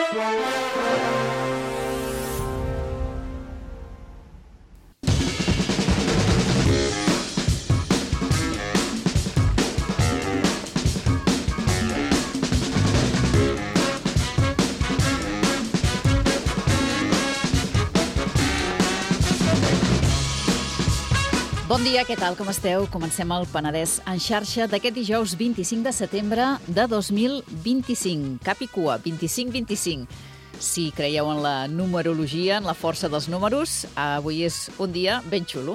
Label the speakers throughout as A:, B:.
A: Bon dia, què tal, com esteu? Comencem el Penedès en xarxa d'aquest dijous 25 de setembre de 2025. Cap i cua, 25-25. Si creieu en la numerologia, en la força dels números, avui és un dia ben xulo.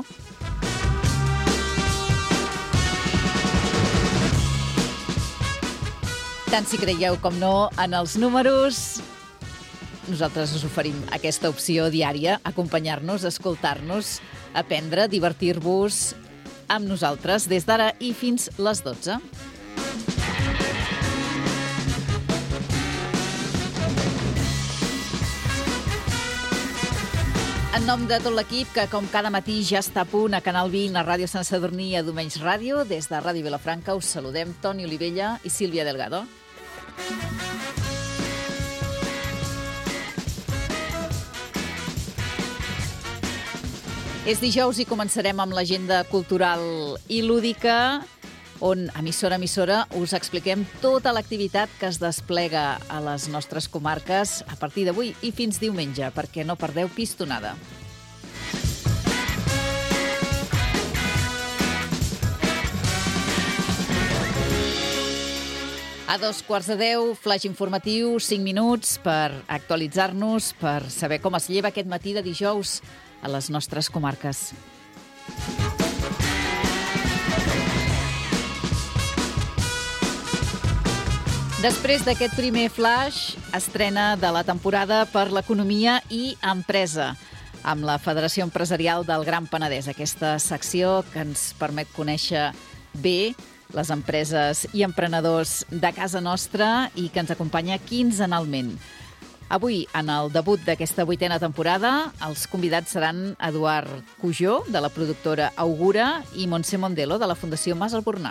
A: Tant si creieu com no en els números, nosaltres us oferim aquesta opció diària, acompanyar-nos, escoltar-nos, aprendre, divertir-vos amb nosaltres des d'ara i fins les 12. En nom de tot l'equip, que com cada matí ja està a punt a Canal 20, a Ràdio Sant Sadurní i a Domenys Ràdio, des de Ràdio Vilafranca us saludem Toni Olivella i Sílvia Delgado. És dijous i començarem amb l'agenda cultural i lúdica, on, emissora a emissora, us expliquem tota l'activitat que es desplega a les nostres comarques a partir d'avui i fins diumenge, perquè no perdeu pistonada. A 9:45, flash informatiu, 5 minuts per actualitzar-nos, per saber com es lleva aquest matí de dijous a les nostres comarques. Després d'aquest primer flash, estrena de la temporada per l'economia i empresa, amb la Federació Empresarial del Gran Penedès, aquesta secció que ens permet conèixer bé les empreses i emprenedors de casa nostra i que ens acompanya quinzenalment. Avui, en el debut d'aquesta 8a temporada, els convidats seran Eduard Cujó, de la productora Augura, i Montse Mondelo, de la Fundació Mas Albornà.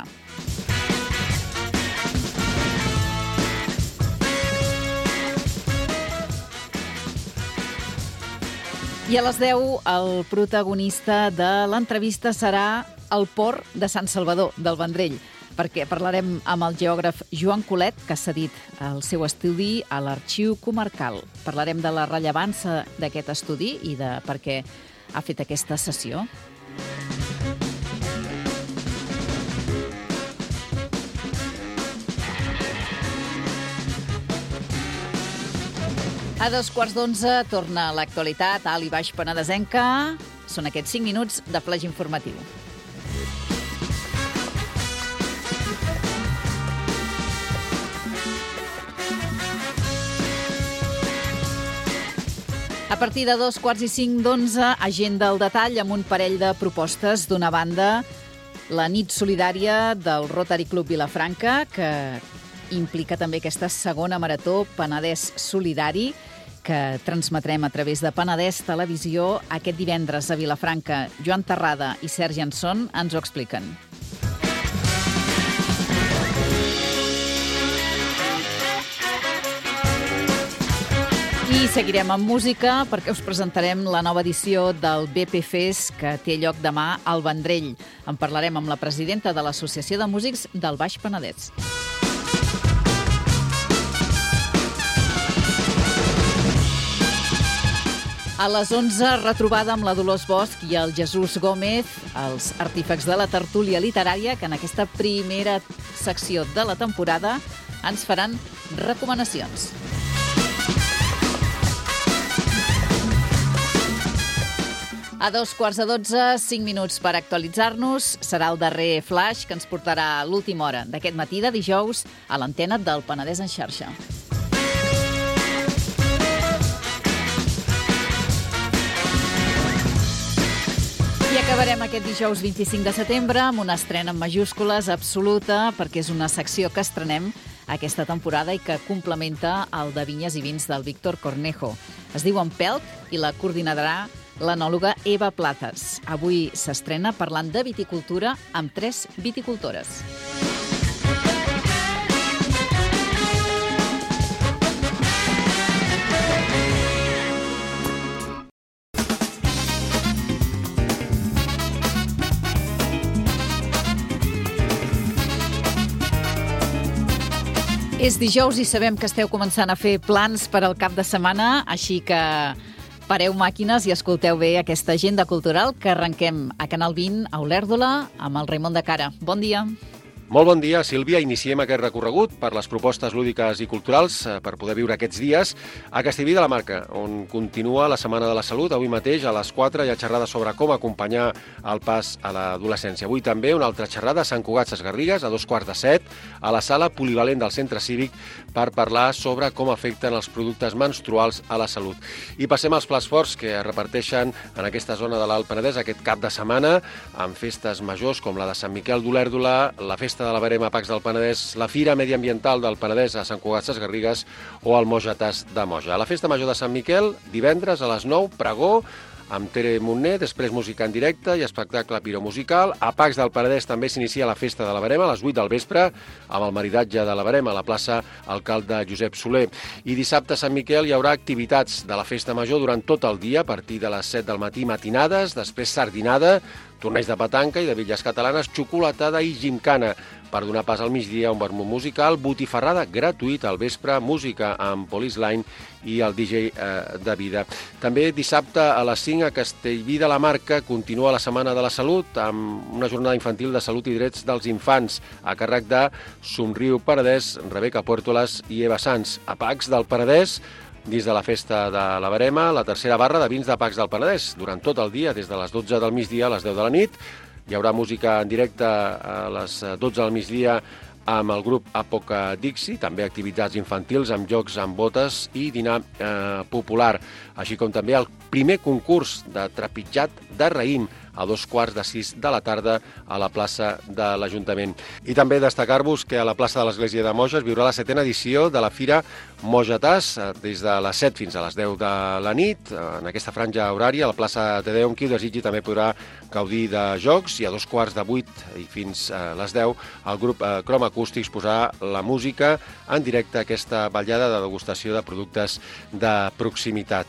A: I a les 10, el protagonista de l'entrevista serà el Port de Sant Salvador, del Vendrell, perquè parlarem amb el geògraf Joan Colet, que ha cedit el seu estudi a l'Arxiu Comarcal. Parlarem de la rellevància d'aquest estudi i de per què ha fet aquesta sessió. A 11:15 torna l'actualitat a Alt i Baix Penedesenca. Són aquests 5 minuts de flash informatiu. A partir de 2:45, agenda al detall amb un parell de propostes. D'una banda, la nit solidària del Rotary Club Vilafranca, que implica també aquesta segona marató Penedès Solidari, que transmetrem a través de Penedès Televisió aquest divendres a Vilafranca. Joan Terrada i Sergi Anson ens ho expliquen. I seguirem amb música perquè us presentarem la nova edició del BP Fest que té lloc demà al Vendrell. En parlarem amb la presidenta de l'Associació de Músics del Baix Penedès. A les 11, retrobada amb la Dolors Bosch i el Jesús Gómez, els artífecs de la tertúlia literària, que en aquesta primera secció de la temporada ens faran recomanacions. A 11:45, 5 minuts per actualitzar-nos. Serà el darrer flash que ens portarà a l'última hora d'aquest matí de dijous a l'antena del Penedès en xarxa. I acabarem aquest dijous 25 de setembre amb una estrena en majúscules absoluta, perquè és una secció que estrenem aquesta temporada i que complementa el de Vinyes i Vins del Víctor Cornejo. Es diu Empelt i la coordinarà l'enòloga Eva Platas. Avui s'estrena parlant de viticultura amb 3 viticultores. És dijous i sabem que esteu començant a fer plans per al cap de setmana, així que pareu màquines i escolteu bé aquesta agenda cultural que arrenquem a Canal 20, a Olèrdola, amb el Raimon de Cara. Bon dia.
B: Molt bon dia, Sílvia. Iniciem aquest recorregut per les propostes lúdiques i culturals per poder viure aquests dies a Castellví de la Marca, on continua la Setmana de la Salut. Avui mateix a les 4 hi ha xerrada sobre com acompanyar el pas a l'adolescència. Avui també una altra xerrada a Sant Cugat Sesgarrigues a 2:15 a la sala polivalent del Centre Cívic per parlar sobre com afecten els productes menstruals a la salut. I passem als plats forts que es reparteixen en aquesta zona de l'Alt Penedès aquest cap de setmana amb festes majors com la de Sant Miquel d'Olèrdola, la festa de la Verema a Pacs del Penedès, la Fira Mediambiental del Penedès a Sant Cugat Sesgarrigues o el Moja-Tas de Moja. A la festa major de Sant Miquel, divendres a les 9, pregó, amb Tere Montner, després música en directe i espectacle piromusical. A Pacs del Penedès també s'inicia la festa de la Verema a les 8 del vespre, amb el maridatge de la Verema a la plaça Alcalde Josep Soler. I dissabte a Sant Miquel hi haurà activitats de la festa major durant tot el dia, a partir de les 7 del matí matinades, després sardinada, torneig de petanca i de bitlles catalanes, xocolatada i gimcana. Per donar pas al migdia, un vermut musical, botifarrada gratuïta al vespre, música amb Police Line i el DJ de vida. També dissabte a les 5 a Castellví de la Marca continua la Setmana de la Salut amb una jornada infantil de salut i drets dels infants a càrrec de Somriu Penedès, Rebeca Puertolas i Eva Sanz. A Pacs del Penedès, dins de la festa de la Verema, la tercera barra de vins de Pacs del Penedès. Durant tot el dia, des de les 12 del migdia a les 10 de la nit, hi haurà música en directe a les 12 del migdia amb el grup Apoca Dixi, també activitats infantils amb jocs amb botes i dinar popular, així com també el primer concurs de trepitjat de raïm a 5:15 de la tarda a la plaça de l'Ajuntament. I també destacar-vos que a la plaça de l'Església de Moja es viurà la 7a edició de la Fira Moja-Tas, des de les 7 fins a les 10 de la nit. En aquesta franja horària, a la plaça de Déu, qui ho desitgi també podrà gaudir de jocs, i a 7:15 i fins a les 10 el grup Chroma Acústics posarà la música en directe a aquesta ballada de degustació de productes de proximitat.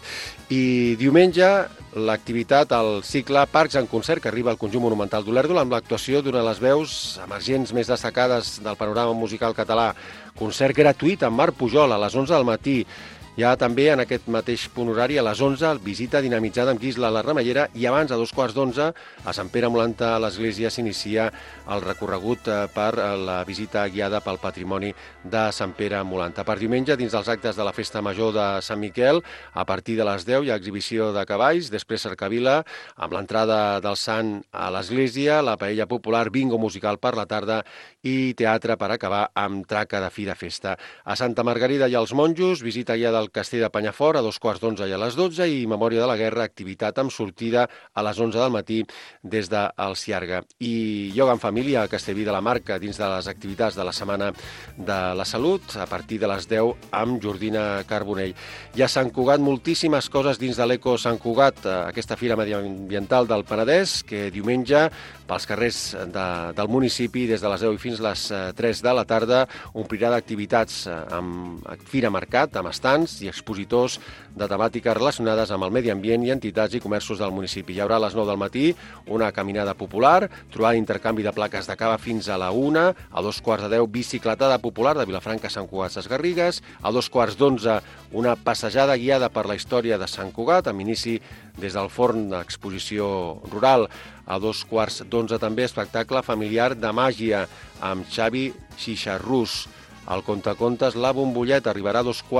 B: I diumenge l'activitat al cicle Parcs en concert que arriba al conjunt monumental d'Olèrdola amb l'actuació d'una de les veus emergents més destacades del panorama musical català. Concert gratuït amb Marc Pujol a les 11 del matí. Hi ha també en aquest mateix punt horari a les 11 visita dinamitzada amb Guisla la Remellera i abans a 2:15 a Sant Pere Molanta a l'església s'inicia el recorregut per la visita guiada pel patrimoni de Sant Pere Molanta. Per diumenge, dins dels actes de la Festa Major de Sant Miquel, a partir de les 10 hi ha exhibició de cavalls, després cercavila, amb l'entrada del sant a l'església, la paella popular, bingo musical per la tarda i teatre per acabar amb traca de fi de festa. A Santa Margarida i als monjos, visita guiada al Castell de Penyafort a 2:15 i a les 12 i Memòria de la Guerra, activitat amb sortida a les 11 del matí des del Ciarga. I ioga en família a Castellví de la Marca dins de les activitats de la Setmana de la Salut a partir de les 10 amb Jordina Carbonell. I a Sant Cugat moltíssimes coses dins de l'Eco Sant Cugat, aquesta Fira Mediambiental del Penedès que diumenge pels carrers del municipi des de les 10 i fins a les 3 de la tarda omplirà d'activitats amb Fira Mercat, amb estants i expositors de temàtiques relacionades amb el medi ambient i entitats i comerços del municipi. Hi haurà a les 9 del matí una caminada popular, trobada intercanvi de plaques de cava fins a la 1, a 2:15 bicicletada popular de Vilafranca a Sant Cugat Sesgarrigues, a 2:15 una passejada guiada per la història de Sant Cugat, amb inici des del forn d'exposició rural. A 2:15 també espectacle familiar de màgia amb Xavi Xixarrús. El contacontes La Bombolleta arribarà a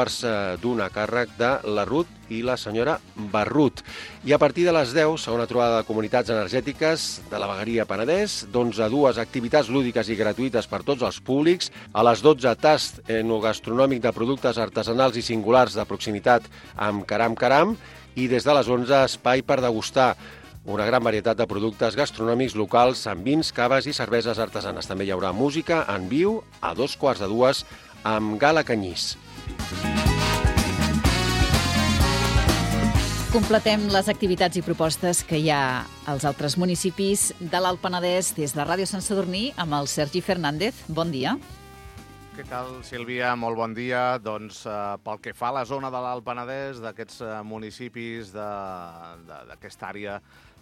B: 2:15 a càrrec de la Ruth i la senyora Barrut. I a partir de les 10, segona trobada de comunitats energètiques de la Vegueria Penedès, d'11 activitats lúdiques i gratuïtes per tots els públics. A les 12, tast enogastronòmic de productes artesanals i singulars de proximitat amb Caram Caram. I des de les 11, espai per degustar una gran varietat de productes gastronòmics locals amb vins, caves i cerveses artesanes. També hi haurà música en viu a 2:15 amb Gala Canyís.
A: Completem les activitats i propostes que hi ha als altres municipis de l'Alt Penedès des de Ràdio Sant Sadurní amb el Sergi Fernández. Bon dia.
C: Què tal, Sílvia? Molt bon dia. Doncs pel que fa a la zona de l'Alt Penedès, d'aquests municipis d'aquesta àrea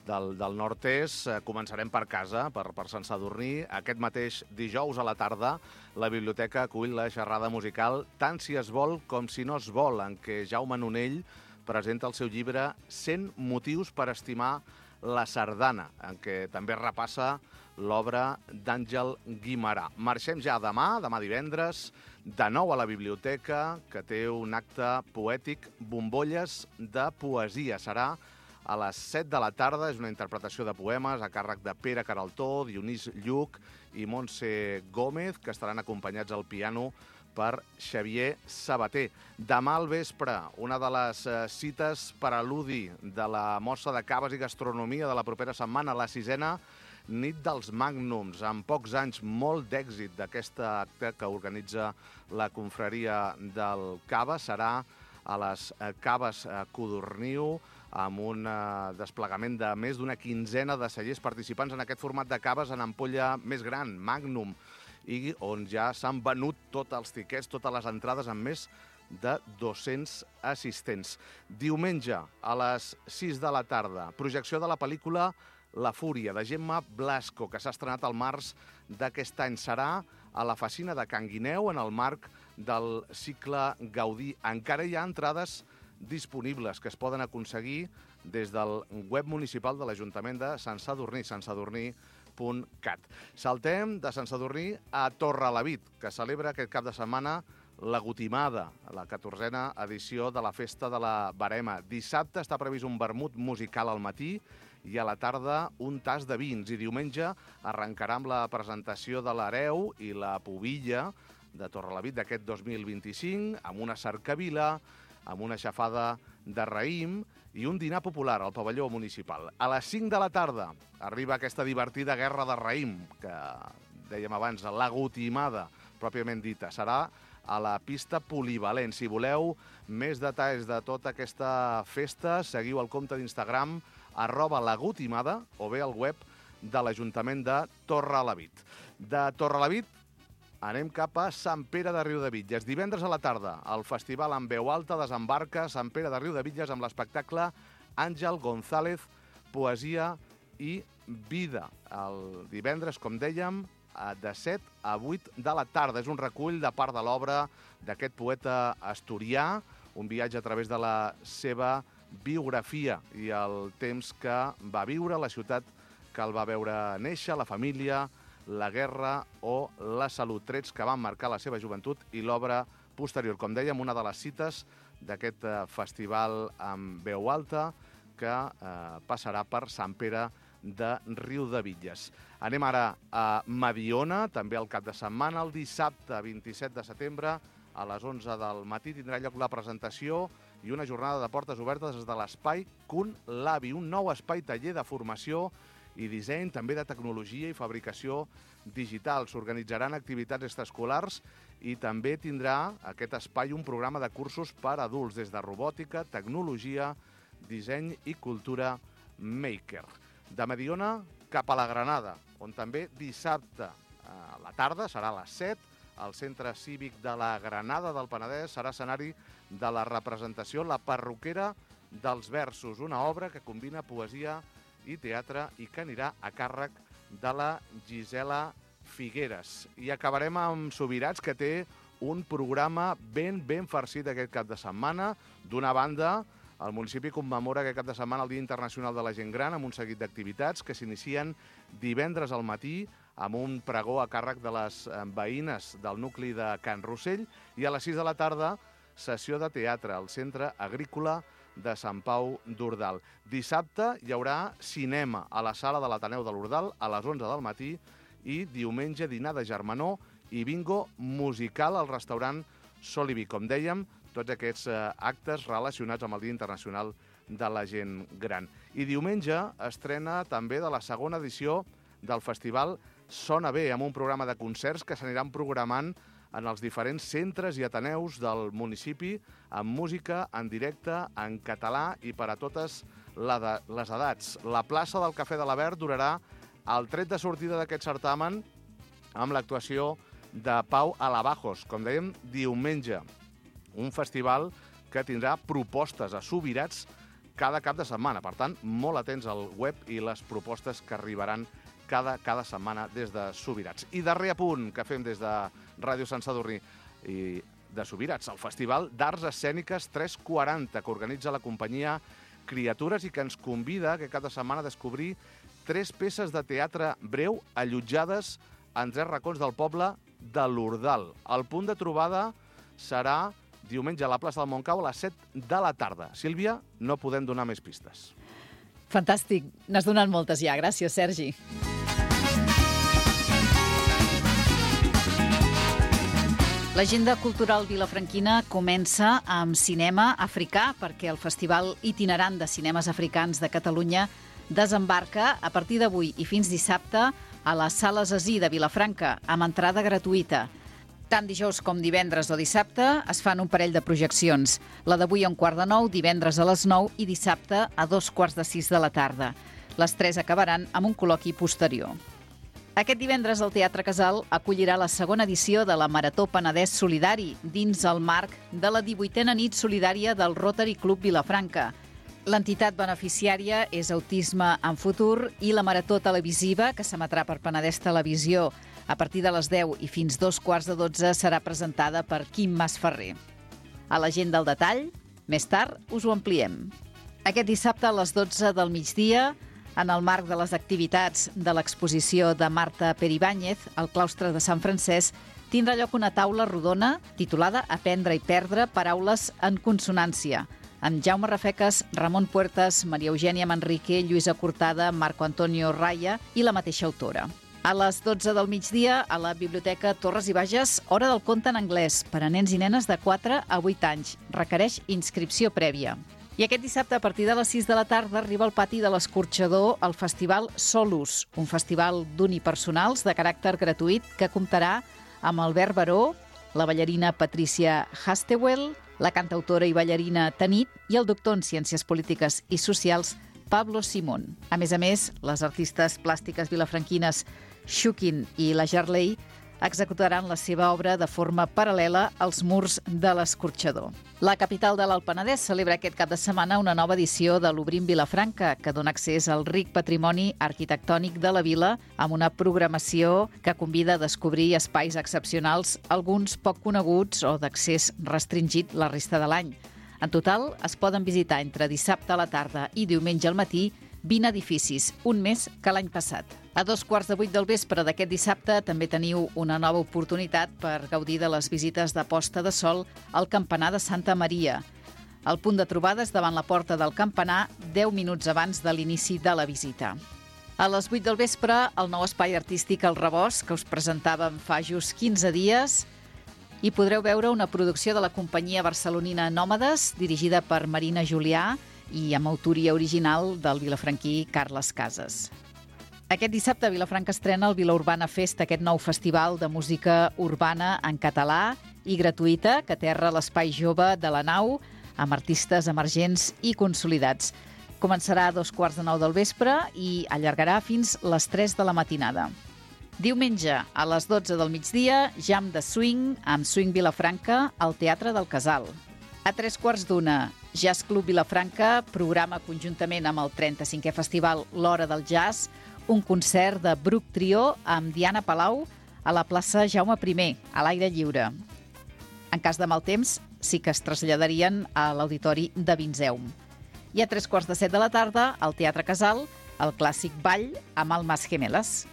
C: del nord-est. Començarem per casa, per Sant Sadurní. Aquest mateix dijous a la tarda, la biblioteca acull la xerrada musical Tant si es vol com si no es vol, en què Jaume Nonell presenta el seu llibre 100 motius per estimar la sardana, en què també repassa l'obra d'Àngel Guimerà. Marxem ja demà divendres, de nou a la biblioteca, que té un acte poètic, Bombolles de poesia. Serà a les 7 de la tarda, és una interpretació de poemes a càrrec de Pere Caraltó, Dionís Lluc i Montse Gómez, que estaran acompanyats al piano per Xavier Sabater. Demà al vespre, una de les cites per al·ludi de la Mostra de Caves i Gastronomia de la propera setmana, la 6a Nit dels Magnums, amb pocs anys, molt d'èxit d'aquesta acte que organitza la confraria del Cava. Serà a les Caves Codorniu, amb un desplegament de més d'una quinzena de cellers participants en aquest format de caves en ampolla més gran, Magnum, i on ja s'han venut tots els tiquets, totes les entrades, amb més de 200 assistents. Diumenge, a les 6 de la tarda, projecció de la pel·lícula La Fúria, de Gemma Blasco, que s'ha estrenat al març d'aquest any. Serà a la Facina de Can Guineu, en el marc del cicle Gaudí. Encara hi ha entrades disponibles que es poden aconseguir des del web municipal de l'Ajuntament de Sant Sadurní, santsadurní.cat. Saltem de Sant Sadurní a Torrelavit, que celebra aquest cap de setmana la Gotimada, la 14a edició de la Festa de la Verema. Dissabte està previst un vermut musical al matí i a la tarda un tas de vins. I diumenge arrencarà amb la presentació de l'Hereu i la Pubilla de Torrelavit d'aquest 2025, amb una cercavila, amb una xafada de raïm i un dinar popular al pavelló municipal. A les 5 de la tarda arriba aquesta divertida guerra de raïm, que dèiem abans, la Gotimada, pròpiament dita. Serà a la pista polivalent. Si voleu més detalls de tota aquesta festa, seguiu el compte d'Instagram @lagotimada o bé al web de l'Ajuntament de Torrelavit. De Torrelavit anem cap a Sant Pere de Riudebitlles. Divendres a la tarda, el festival en veu alta desembarca a Sant Pere de Riudebitlles amb l'espectacle Àngel González, Poesia i Vida. El divendres, com dèiem, de 7 a 8 de la tarda. És un recull de part de l'obra d'aquest poeta asturià, un viatge a través de la seva biografia i el temps que va viure, la ciutat que el va veure néixer, la família, la guerra o la salut, trets que van marcar la seva joventut i l'obra posterior. Com dèiem, una de les cites d'aquest festival amb veu alta que passarà per Sant Pere de Riudebitlles. Anem ara a Mediona, també al cap de setmana, el dissabte 27 de setembre, a les 11 del matí tindrà lloc la presentació i una jornada de portes obertes des de l'Espai Cun Labi, un nou espai taller de formació i disseny, també de tecnologia i fabricació digital. S'organitzaran activitats extraescolars i també tindrà aquest espai un programa de cursos per a adults, des de robòtica, tecnologia, disseny i cultura maker. De Mediona cap a la Granada, on també dissabte a la tarda, serà a les 7, el Centre Cívic de la Granada del Penedès serà escenari de la representació La Perruquera dels Versos, una obra que combina poesia i teatre i que anirà a càrrec de la Gisela Figueres. I acabarem amb Subirats, que té un programa ben farcit aquest cap de setmana. D'una banda, el municipi commemora aquest cap de setmana el Dia Internacional de la Gent Gran amb un seguit d'activitats que s'inicien divendres al matí amb un pregó a càrrec de les veïnes del nucli de Can Rossell i a les 6 de la tarda sessió de teatre al Centre Agrícola de Sant Pau d'Ordal. Dissabte hi haurà cinema a la sala de l'Ateneu de l'Ordal a les 11 del matí i diumenge dinar de germanor i bingo musical al restaurant Solivi. Com dèiem, tots aquests actes relacionats amb el Dia Internacional de la Gent Gran. I diumenge estrena també de la segona edició del festival Sona Bé, amb un programa de concerts que s'aniran programant en els diferents centres i ateneus del municipi, amb música en directe, en català i per a totes les edats. La plaça del Cafè de l'Avert durarà el tret de sortida d'aquest certamen amb l'actuació de Pau Alabajos, com dèiem, diumenge. Un festival que tindrà propostes a Subirats cada cap de setmana. Per tant, molt atents al web i les propostes que arribaran cada setmana des de Subirats. I darrer apunt que fem des de Ràdio Sant Sadurní i de Subirats, el Festival d'Arts Escèniques 340, que organitza la companyia Criatures i que ens convida aquest cap de setmana a descobrir 3 peces de teatre breu allotjades en 3 racons del poble de l'Ordal. El punt de trobada serà diumenge a la plaça del Montcau a les 7 de la tarda. Sílvia, no podem donar més pistes.
A: Fantàstic. N'has donat moltes ja. Gràcies, Sergi. L'agenda cultural vilafranquina comença amb cinema africà perquè el Festival Itinerant de Cinemes Africans de Catalunya desembarca a partir d'avui i fins dissabte a les Sales Así de Vilafranca amb entrada gratuïta. Tant dijous com divendres o dissabte es fan un parell de projeccions. La d'avui a 8:45, divendres a les 9 i dissabte a 5:45 de la tarda. Les 3 acabaran amb un col·loqui posterior. Aquest divendres el Teatre Casal acollirà la segona edició de la Marató Penedès Solidari dins el marc de la 18a nit solidària del Rotary Club Vilafranca. L'entitat beneficiària és Autisme en Futur i la Marató Televisiva, que s'emetrà per Penedès Televisió a partir de les 10 i fins 11:45 serà presentada per Quim Masferrer. A l'agenda al detall, més tard us ho ampliem. Aquest dissabte a les 12 del migdia, en el marc de les activitats de l'exposició de Marta Peribáñez al claustre de Sant Francesc, tindrà lloc una taula rodona titulada Aprendre i perdre paraules en consonància, amb Jaume Rafeques, Ramon Puertas, Maria Eugènia Manrique, Lluïsa Cortada, Marco Antonio Raya i la mateixa autora. A les 12 del migdia, a la Biblioteca Torres i Bages, Hora del conte en anglès per a nens i nenes de 4 a 8 anys. Requereix inscripció prèvia. I aquest dissabte, a partir de les 6 de la tarda, arriba al pati de l'Escorxador el Festival Solus, un festival d'unipersonals de caràcter gratuït que comptarà amb Albert Baró, la ballarina Patricia Hastewell, la cantautora i ballarina Tanit i el doctor en Ciències Polítiques i Socials Pablo Simón. A més, les artistes plàstiques vilafranquines Shukin i la Jarley executaran la seva obra de forma paral·lela als murs de l'Escorxador. La capital de l'Alt Penedès celebra aquest cap de setmana una nova edició de l'Obrim Vilafranca, que dona accés al ric patrimoni arquitectònic de la vila amb una programació que convida a descobrir espais excepcionals, alguns poc coneguts o d'accés restringit la resta de l'any. En total, es poden visitar entre dissabte a la tarda i diumenge al matí 20 edificis, un més que l'any passat. A 7:15 del vespre d'aquest dissabte també teniu una nova oportunitat per gaudir de les visites de posta de sol al campanar de Santa Maria. El punt de trobada és davant la porta del campanar 10 minuts abans de l'inici de la visita. A les 8 del vespre, el nou espai artístic El Rebost, que us presentàvem fa just 15 dies, i podreu veure una producció de la companyia barcelonina Nòmades, dirigida per Marina Julià, i amb autoria original del vilafranquí Carles Casas. Aquest dissabte Vilafranca estrena el Vila Urbana Fest, aquest nou festival de música urbana en català i gratuïta que aterra a l'Espai Jove de la Nau amb artistes emergents i consolidats. Començarà a 8:15 del vespre i allargarà fins les 3 de la matinada. Diumenge, a les 12 del migdia, jam de swing amb Swing Vilafranca al Teatre del Casal. A 3:15, Jazz Club Vilafranca programa conjuntament amb el 35è Festival L'Hora del Jazz un concert de Bruc Trio amb Diana Palau a la plaça Jaume I, a l'aire lliure. En cas de mal temps, sí que es traslladarien a l'Auditori de Vinzeum. I a 7:15 de la tarda, al Teatre Casal, el clàssic ball amb Almas Gemelas.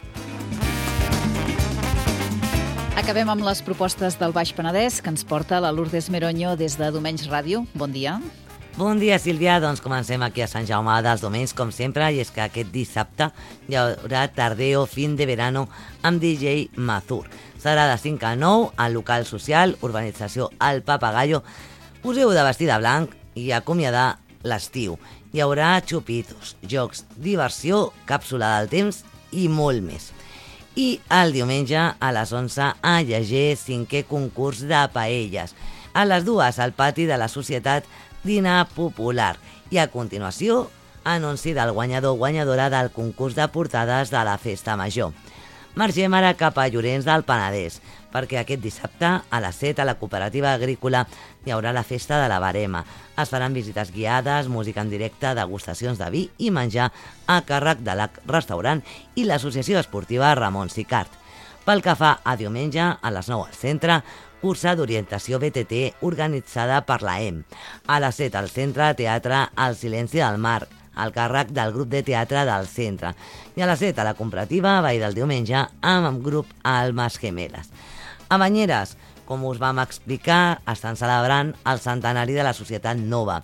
A: Acabem amb les propostes del Baix Penedès que ens porta la Lourdes Meroño des de Domenys Ràdio. Bon dia.
D: Bon dia, Sílvia. Doncs comencem aquí a Sant Jaume dels Domenys, com sempre, i és que aquest dissabte hi haurà Tardeo Fin de Verano amb DJ Mazur. Serà de 5 a 9 al local social, urbanització El Papagayo. Us heu de vestir de blanc i acomiadar l'estiu. Hi haurà xupitos, jocs, diversió, càpsula del temps i molt més. I el diumenge a les 11 a Lleger, 5è concurs de paelles. A les 2 al pati de la Societat Dinar Popular. I a continuació, anunci del guanyador o guanyadora del concurs de portades de la Festa Major. Margem ara cap a Llorenç del Penedès. perquè aquest dissabte a les 7 a la cooperativa agrícola hi haurà la festa de la Barema. Es faran visites guiades, música en directe, degustacions de vi i menjar a càrrec de l'Arc Restaurant i l'associació esportiva Ramon Sicart. Pel que fa a diumenge, a les 9 al centre, cursa d'orientació BTT organitzada per la EM. A les 7 al centre, teatre El Silenci del Mar, al càrrec del grup de teatre del centre. I a les 7 a la comparativa, ball del diumenge, amb el grup Almas Gemeles. A Banyeres, com us vam explicar, estan celebrant el centenari de la Societat Nova,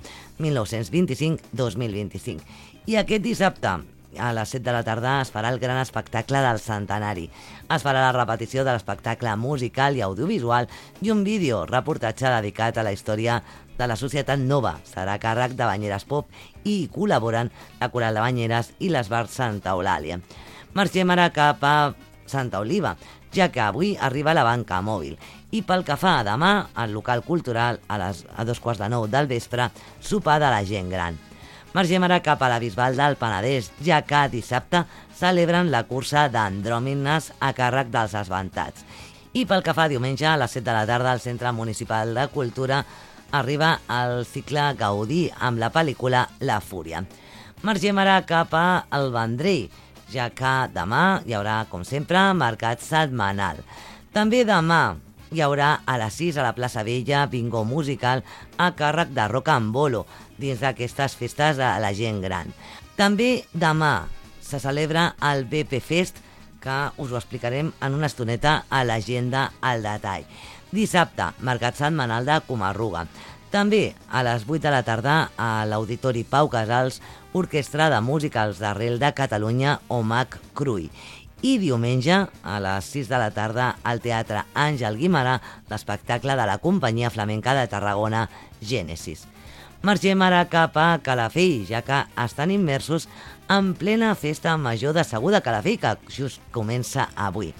D: 1925-2025. I aquest dissabte, a les 7 de la tarda, es farà el gran espectacle del centenari. Es farà la repetició de l'espectacle musical i audiovisual i un vídeo reportatge dedicat a la història de la Societat Nova. Serà a càrrec de Banyeres Pop i hi col·laboren la Coral de Banyeres i l'Esbart Santa Eulàlia. Marxem ara cap a Santa Oliva, ja que avui arriba la banca mòbil. I pel que fa a demà, al local cultural, a 2:45 del vespre, sopar de la gent gran. Marxem ara cap a la Bisbal del Penedès, ja que dissabte celebren la cursa d'andròmines a càrrec dels esventats. I pel que fa a diumenge, a les 7 de la tarda, al Centre Municipal de Cultura arriba el cicle Gaudí amb la pel·lícula La Fúria. Marxem ara cap al Vendrell, ja que demà hi haurà, com sempre, mercat setmanal. També demà hi haurà a les 6 a la plaça Vella bingo musical a càrrec de Rock and Bolo, dins d'aquestes festes de la gent gran. També demà se celebra el BP Fest, que us ho explicarem en una estoneta a l'agenda al detall. Dissabte, mercat setmanal de Comarruga. També a les 8 de la tarda a l'Auditori Pau Casals, Orquestra de Musicals d'Arrel de Catalunya, OMAC Cruy. I diumenge, a les 6 de la tarda, al Teatre Àngel Guimerà, l'espectacle de la companyia flamenca de Tarragona, Gènesis. Marxem ara cap a Calafell, ja que estan immersos en plena festa major de Segur de Calafell, que just comença avui.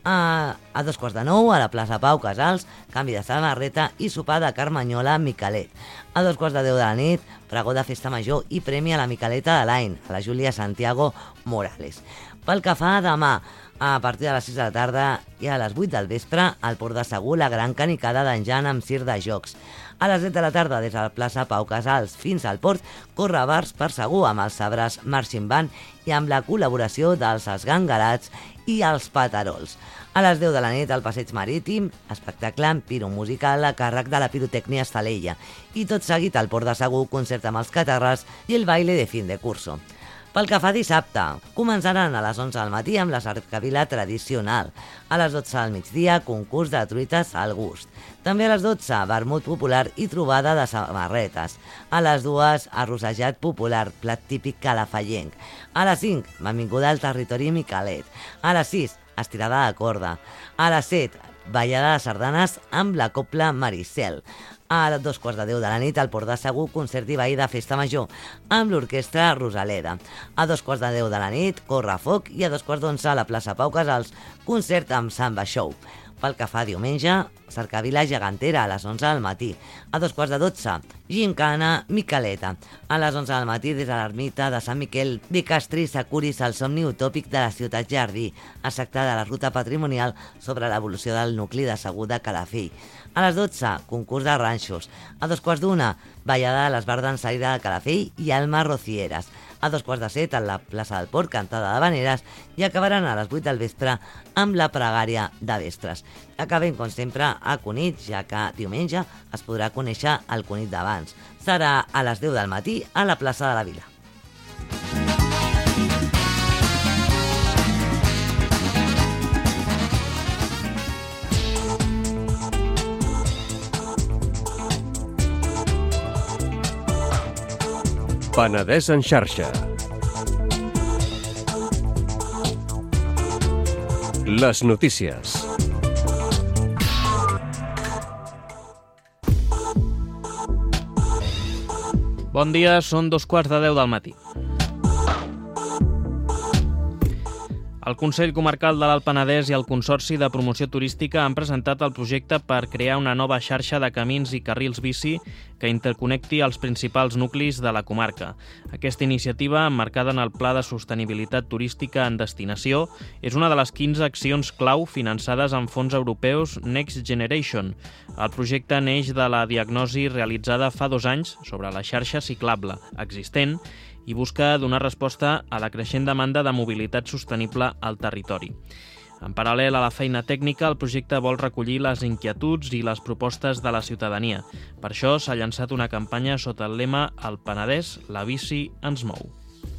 D: A 8:45 a la plaça Pau Casals, canvi de samarreta i sopar de Carmanyola Micalet. A 9:15 de la nit, pregó de festa major i premi a la Micaleta de l'any, a la Júlia Santiago Morales. Pel que fa a demà, a partir de les 6 de la tarda i a les 8 del vespre, al Port de Segur, la gran canicada d'en Jan amb circ de jocs. A les 7 de la tarda, des de la plaça Pau Casals fins al port, corre bars per Segur amb els Sabràs Marching Band i amb la col·laboració dels Esgangalats i els Patarols. A les 10 de la nit, al Passeig Marítim, espectacle en piromusical a càrrec de la Pirotècnia Estaleia. I tot seguit al Port de Segur, concert amb els Catarres i el baile de fin de curso. Pel que fa dissabte, començaran a les 11 del matí amb la cercavila tradicional. A les 12 al migdia, concurs de truites al gust. També a les 12, vermut popular i trobada de samarretes. A les 2, arrossejat popular, plat típic calafallenc. A les 5, benvinguda al territori Micalet. A les 6, estirada de corda. A les 7, ballada de sardanes amb la copla Maricel. A les 2:15 de la nit, al Port de Segur, concert i ball de festa major amb l'orquestra Rosaleda. A 2:10 de la nit, correfoc, i a 2:11 a la plaça Pau Casals, concert amb Samba Show. Pel que fa diumenge, cercavila gegantera a les 11 del matí. A 2:12, gincana Micaleta. A les 11 del matí, des de l'ermita de Sant Miquel de Castris, acuris el somni utòpic de la ciutat jardí. Es tracta de la ruta patrimonial sobre l'evolució del nucli de Segur de Calafell. A les 12, concurs de ranxos. A 2:15, ballada a l'Esbart d'Ensaire de Calafell i Alma Rocieres. A 2:15, a la plaça del Port, cantada d'Havaneres, i acabaran a les 8 del vespre amb la pregària de Vestres. Acabem, com sempre, a Cunit, ja que diumenge es podrà conèixer el Cunit d'abans. Serà a les 10 del matí a la plaça de la Vila.
E: Penedès en xarxa. Les notícies.
F: Bon dia, són 2:15 del matí. El Consell Comarcal de l'Alt Penedès i el Consorci de Promoció Turística han presentat el projecte per crear una nova xarxa de camins i carrils bici que interconnecti els principals nuclis de la comarca. Aquesta iniciativa, emmarcada en el Pla de Sostenibilitat Turística en Destinació, és una de les 15 accions clau finançades amb fons europeus Next Generation. El projecte neix de la diagnosi realitzada fa 2 anys sobre la xarxa ciclable existent i busca donar resposta a la creixent demanda de mobilitat sostenible al territori. En paral·lel a la feina tècnica, el projecte vol recollir les inquietuds i les propostes de la ciutadania. Per això s'ha llançat una campanya sota el lema «El Penedès, la bici ens mou».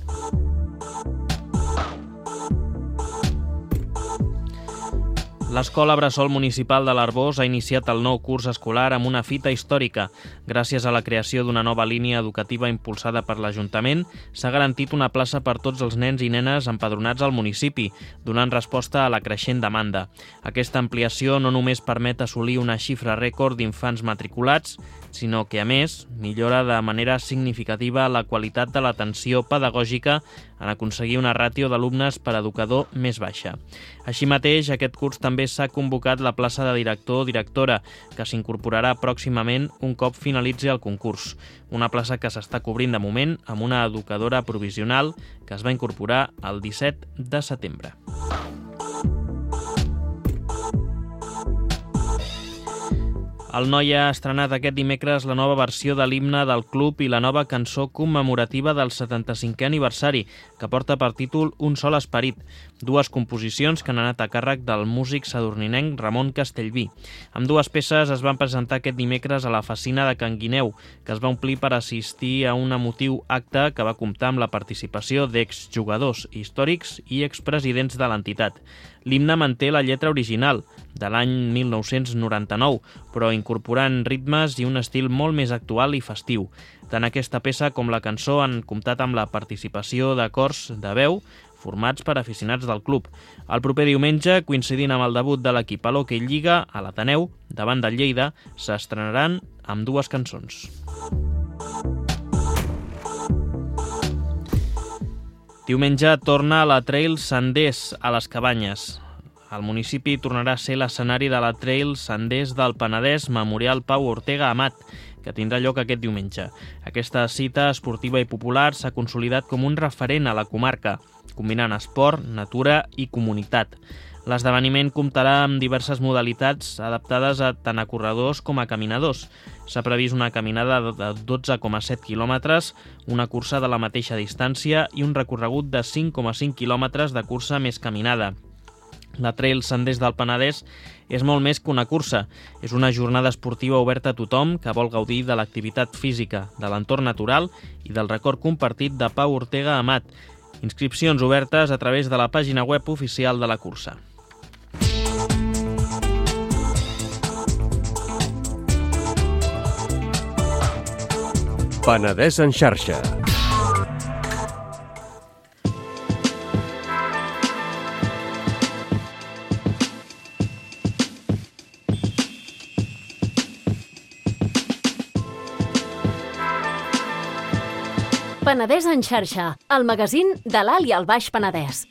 F: L'Escola Bressol Municipal de l'Arboç ha iniciat el nou curs escolar amb una fita històrica. Gràcies a la creació d'una nova línia educativa impulsada per l'Ajuntament, s'ha garantit una plaça per tots els nens i nenes empadronats al municipi, donant resposta a la creixent demanda. Aquesta ampliació no només permet assolir una xifra rècord d'infants matriculats, sinó que, a més, millora de manera significativa la qualitat de l'atenció pedagògica en aconseguir una ràtio d'alumnes per educador més baixa. Així mateix, aquest curs també s'ha convocat la plaça de director o directora, que s'incorporarà pròximament un cop finalitzi el concurs. Una plaça que s'està cobrint de moment amb una educadora provisional que es va incorporar el 17 de setembre. El Noi ha estrenat aquest dimecres la nova versió de l'himne del club i la nova cançó commemorativa del 75è aniversari, que porta per títol Un sol esperit, 2 composicions que han anat a càrrec del músic sadurninenc Ramon Castellví. Ambdues peces es van presentar aquest dimecres a la Facina de Can Guineu, que es va omplir per assistir a un emotiu acte que va comptar amb la participació d'exjugadors històrics i expresidents de l'entitat. L'himne manté la lletra original, de l'any 1999, però incorporant ritmes i un estil molt més actual i festiu. Tant aquesta peça com la cançó han comptat amb la participació de cors de veu formats per aficionats del club. El proper diumenge, coincidint amb el debut de l'equip a l'Hockey Lliga, a l'Ateneu, davant del Lleida, s'estrenaran amb 2 cançons. Diumenge torna la Trail Senders a les Cabanyes. El municipi tornarà a ser l'escenari de la Trail Senders del Penedès Memorial Pau Ortega Amat, que tindrà lloc aquest diumenge. Aquesta cita esportiva i popular s'ha consolidat com un referent a la comarca, combinant esport, natura i comunitat. L'esdeveniment comptarà amb diverses modalitats adaptades tant a corredors com a caminadors. S'ha previst una caminada de 12,7 quilòmetres, una cursa de la mateixa distància i un recorregut de 5,5 quilòmetres de cursa més caminada. La Trail Senders del Penedès és molt més que una cursa. És una jornada esportiva oberta a tothom que vol gaudir de l'activitat física, de l'entorn natural i del record compartit de Pau Ortega Amat. Inscripcions obertes a través de la pàgina web oficial de la cursa.
E: Penedès en xarxa.
G: Penedès en xarxa, el magazín de l'Alt i el Baix Penedès.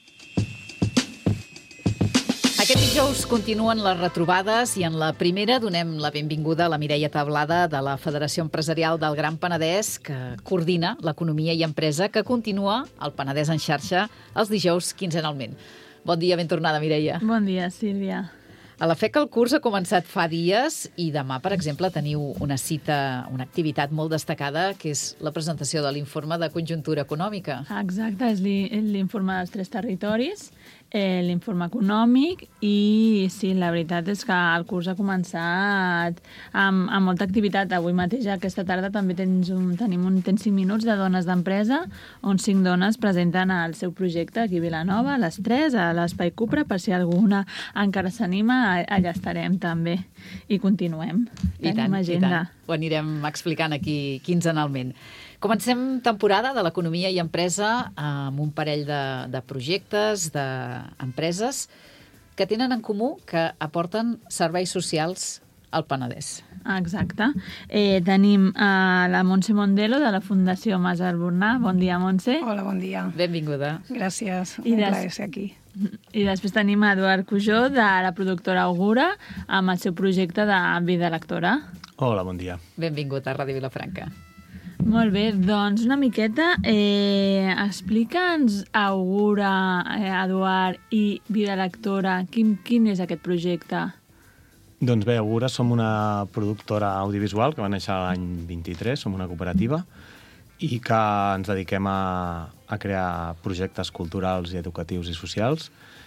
A: Aquest dijous continuen les retrobades i en la primera donem la benvinguda a la Mireia Tablada de la Federació Empresarial del Gran Penedès, que coordina l'economia i empresa, que continua el Penedès en xarxa els dijous quinzenalment. Bon dia, ben tornada, Mireia.
H: Bon dia, Sílvia.
A: A la fe que el curs ha començat fa dies i demà, per exemple, teniu una cita, una activitat molt destacada, que és la presentació de l'informe de conjuntura econòmica.
H: Exacte, és l'informe dels 3 territoris, l'informe econòmic i sí, la veritat és que el curs ha començat amb molta activitat. Avui mateix, aquesta tarda, també tens 5 minuts de dones d'empresa on 5 dones presenten el seu projecte aquí a Vilanova, a les 3, a l'Espai Cupra, per si alguna encara s'anima, allà estarem també i continuem.
A: I tant. Ho anirem explicant aquí quinzenalment. Comencem temporada de l'economia i empresa amb un parell de projectes, d'empreses que tenen en comú que aporten serveis socials al Penedès.
H: Exacte. Tenim la Montse Mondelo, de la Fundació Mas Albornà. Bon dia, Montse.
I: Hola, bon dia.
A: Benvinguda.
I: Gràcies, un plaer ser aquí.
H: I després tenim Eduard Cujó, de la productora Augura, amb el seu projecte de Vida Lectora.
J: Hola, bon dia.
A: Benvingut a Ràdio Vilafranca.
H: Molt bé, doncs una miqueta, explica'ns Augura, Eduard, i Vida Lectora, quin és aquest projecte?
J: Doncs bé, Augura som una productora audiovisual que va néixer l'any 23, som una cooperativa, i que ens dediquem a crear projectes culturals i educatius i socials,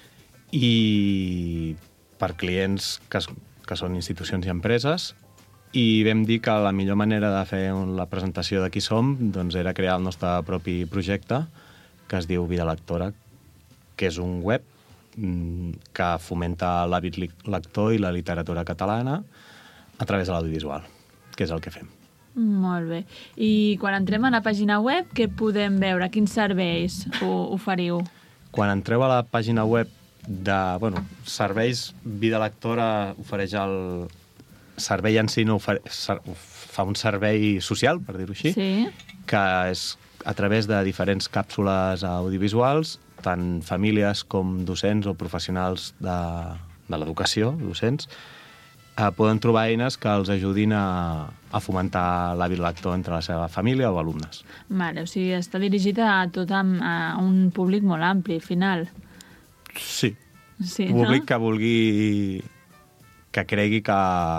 J: i per clients que són institucions i empreses, i vam dir que la millor manera de fer la presentació de qui som doncs era crear el nostre propi projecte, que es diu Vida Lectora, que és un web que fomenta l'hàbit lector i la literatura catalana a través de l'audiovisual, que és el que fem.
H: Molt bé. I quan entrem a la pàgina web, què podem veure? Quins serveis oferiu?
J: Quan entreu a la pàgina web serveis, Vida Lectora ofereix el servei en si, fa un servei social, per dir-ho així, que és a través de diferents càpsules audiovisuals, tant famílies com docents o professionals de l'educació, docents, poden trobar eines que els ajudin a fomentar l'hàbit lector entre la seva família o alumnes.
H: Vale, o sigui, està dirigit a un públic molt ampli, al final.
J: Sí.
H: Sí,
J: públic
H: no?
J: que vulgui, que cregui que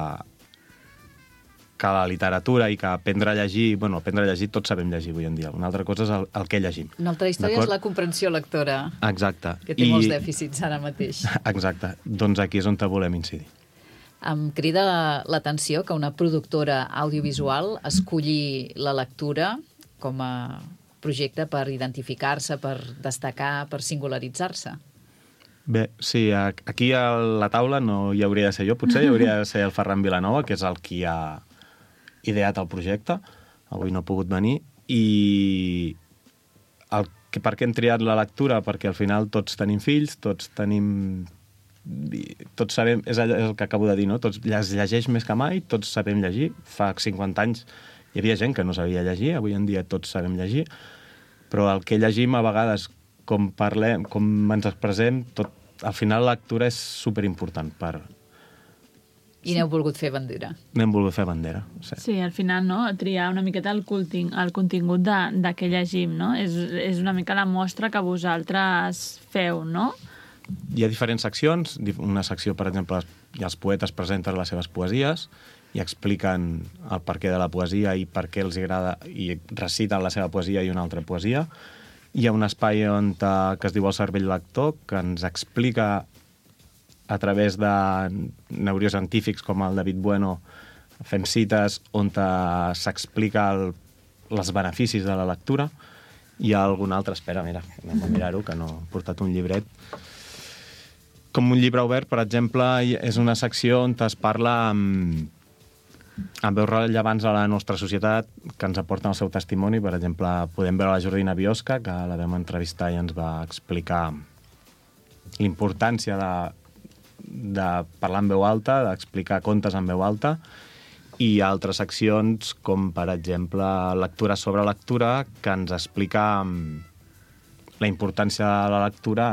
J: la literatura i que aprendre a llegir, aprendre a llegir tots sabem llegir avui en dia. Una altra cosa és el que llegim.
A: Una altra història és la comprensió lectora.
J: Exacte.
A: Que té molts dèficits ara mateix.
J: Exacte. Doncs aquí és on volem incidir.
A: Em crida l'atenció que una productora audiovisual esculli la lectura com a projecte per identificar-se, per destacar, per singularitzar-se.
J: Bé, sí, aquí a la taula no hi hauria de ser jo, potser hi hauria de ser el Ferran Vilanova, que és el qui ha ideat el projecte. Avui no ha pogut venir. I per què hem triat la lectura? Perquè al final tots tenim fills, tots sabem, és el que acabo de dir, no? Tots es llegeix més que mai, tots sabem llegir. Fa 50 anys hi havia gent que no sabia llegir, avui en dia tots sabem llegir, però el que llegim a vegades, com parlem, com ens expressem, al final la lectura és superimportant per...
A: I n'heu volgut fer bandera.
J: N'hem volgut fer bandera, sí.
H: Sí, al final, no?, triar una miqueta el contingut de què llegim, no? És una mica la mostra que vosaltres feu, no?
J: Hi ha diferents seccions. Una secció, per exemple, els poetes presenten les seves poesies i expliquen el perquè de la poesia i per què els agrada, i reciten la seva poesia i una altra poesia. Hi ha un espai que es diu el cervell lector, que ens explica a través de neurocientífics com el David Bueno, fem cites on s'explica els beneficis de la lectura. Hi ha algun altre, anem a mirar-ho, que no he portat un llibret. Com un llibre obert, per exemple, és una secció on es parla amb veus rellevants a la nostra societat que ens aporten el seu testimoni. Per exemple, podem veure la Jordina Biosca, que la vam entrevistar i ens va explicar l'importància de parlar en veu alta, d'explicar contes en veu alta, i altres seccions com, per exemple, lectura sobre lectura, que ens explica la importància de la lectura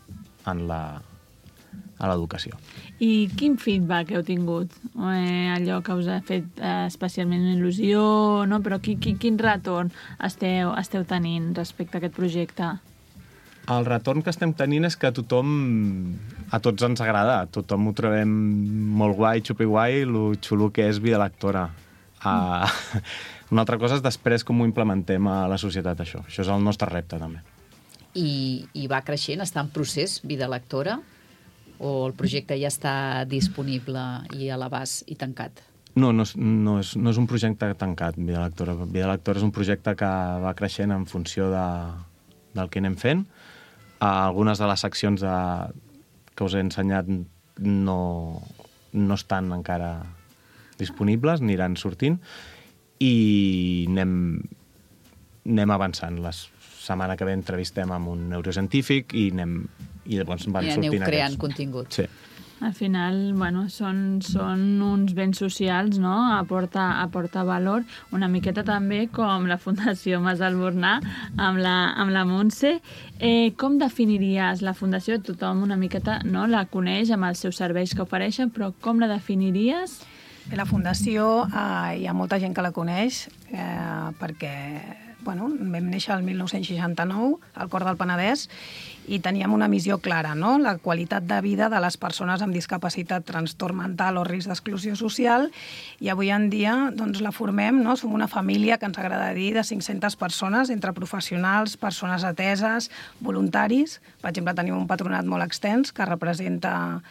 J: a l'educació.
H: I quin feedback heu tingut? Allò que us ha fet especialment il·lusió, no? Però quin retorn esteu tenint respecte a aquest projecte?
J: El retorn que estem tenint és que a tots ens agrada, a tothom ho trobem molt guai, xupiguai, lo xulo que és Vida Lectora. Una altra cosa és després com ho implementem a la societat, això. Això és el nostre repte, també.
A: I va creixent, està en procés, Vida Lectora? O el projecte ja està disponible i a l'abast i tancat?
J: No és un projecte tancat, Vida Lectora. Vida Lectora és un projecte que va creixent en funció del que anem fent. Algunes de les seccions que us he ensenyat no estan encara disponibles, aniran sortint, i anem avançant. La setmana que ve entrevistem amb un neurocientífic i llavors van sortint
A: aneu creant contingut.
J: Sí.
H: Al final, bueno, són uns béns socials, no? Aporta valor, una miqueta també com la Fundació Mas Albornà amb la Montse. Com definiries la Fundació? Tothom una miqueta, no, la coneix amb els seus serveis que ofereixen, però com la definiries?
I: La Fundació hi ha molta gent que la coneix perquè vam néixer el 1969 al cor del Penedès i teníem una missió clara, no? La qualitat de vida de les persones amb discapacitat, trastorn mental o risc d'exclusió social, i avui en dia doncs, la formem, no? Som una família que ens agrada dir de 500 persones, entre professionals, persones ateses, voluntaris. Per exemple, tenim un patronat molt extens que representa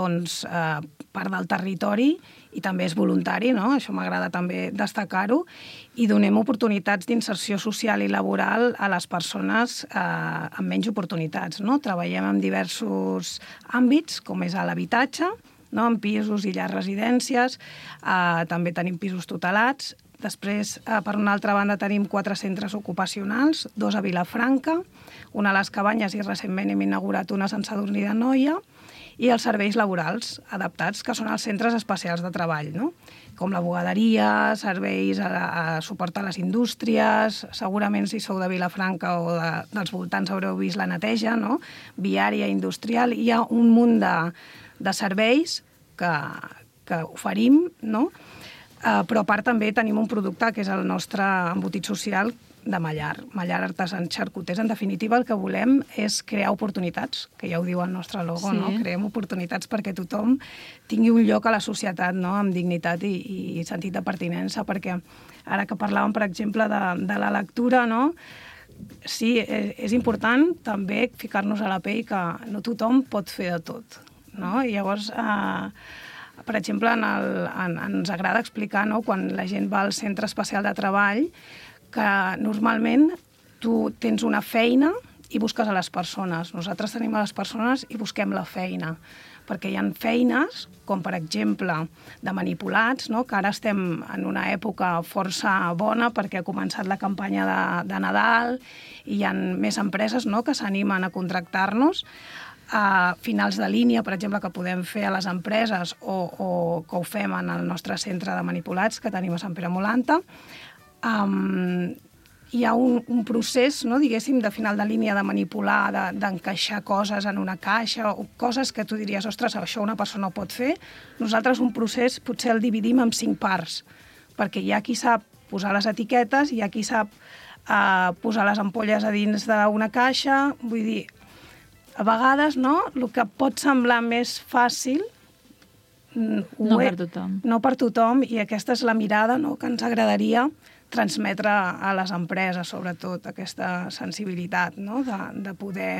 I: part del territori i també és voluntari, no? Això m'agrada també destacar-ho, i donem oportunitats d'inserció social i laboral a les persones amb menys oportunitats, no? Treballem en diversos àmbits, com és l'habitatge, no? En pisos i llars residències, també tenim pisos tutelats. Després, per una altra banda, tenim 4 centres ocupacionals, 2 a Vilafranca, una a les Cabanyes i recentment hem inaugurat una a Sant Sadurní d'Anoia, i els serveis laborals adaptats, que són els centres especials de treball, no? Com la bugaderia, serveis a suport a les indústries, segurament si sou de Vilafranca o dels voltants haureu vist la neteja, no? Viària, industrial, hi ha un munt de serveis que oferim, no? Però a part també tenim un producte que és el nostre embotit social de Mallar Artesans Xarcuters. En definitiva, el que volem és crear oportunitats, que ja ho diu el nostre logo, sí. No? Creem oportunitats perquè tothom tingui un lloc a la societat, no? Amb dignitat i sentit de pertinença, perquè ara que parlàvem, per exemple, de la lectura, no? Sí, és important també ficar-nos a la pell que no tothom pot fer de tot, no? I llavors, per exemple, ens agrada explicar, no? Quan la gent va al centre especial de treball, que normalment tu tens una feina i busques a les persones. Nosaltres tenim a les persones i busquem la feina, perquè hi ha feines, com per exemple de manipulats, no? Que ara estem en una època força bona perquè ha començat la campanya de Nadal i hi ha més empreses, no? Que s'animen a contractar-nos. A finals de línia, per exemple, que podem fer a les empreses o que ho fem en el nostre centre de manipulats que tenim a Sant Pere Molanta. Hi ha un procés, no, diguéssim, de final de línia, de manipular, d'encaixar coses en una caixa, o coses que tu diries, ostres, això una persona ho pot fer. Nosaltres un procés potser el dividim en 5 parts, perquè hi ha qui sap posar les etiquetes, hi ha qui sap posar les ampolles a dins d'una caixa. Vull dir, a vegades, no, el que pot semblar més fàcil
H: no per tothom.
I: No per tothom, i aquesta és la mirada, no, que ens agradaria transmetre a les empreses, sobretot, aquesta sensibilitat, no? de poder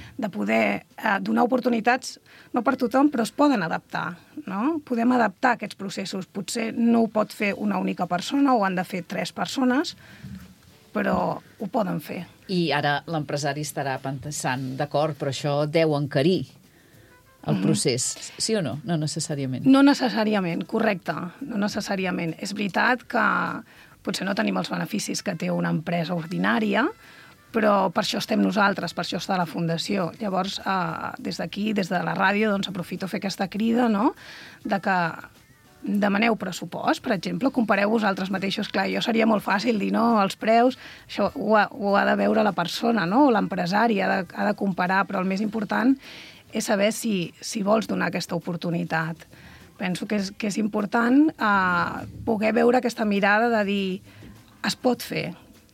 I: donar oportunitats, no per tothom, però es poden adaptar. No? Podem adaptar aquests processos. Potser no ho pot fer una única persona, ho han de fer 3 persones, però ho poden fer.
A: I ara l'empresari estarà pensant, d'acord, però això deu encarir el procés, sí o no? No necessàriament.
I: No necessàriament, correcte. No necessàriament. És veritat que potser no tenim els beneficis que té una empresa ordinària, però per això estem nosaltres, per això està la Fundació. Llavors, des d'aquí, des de la ràdio, doncs aprofito a fer aquesta crida, no?, de que demaneu pressupost, per exemple, compareu vosaltres mateixos. Clar, jo seria molt fàcil dir, no, els preus, això ho ha de veure la persona, no?, o l'empresari ha de comparar, però el més important és saber si vols donar aquesta oportunitat. Penso que és important poder veure aquesta mirada de dir es pot fer.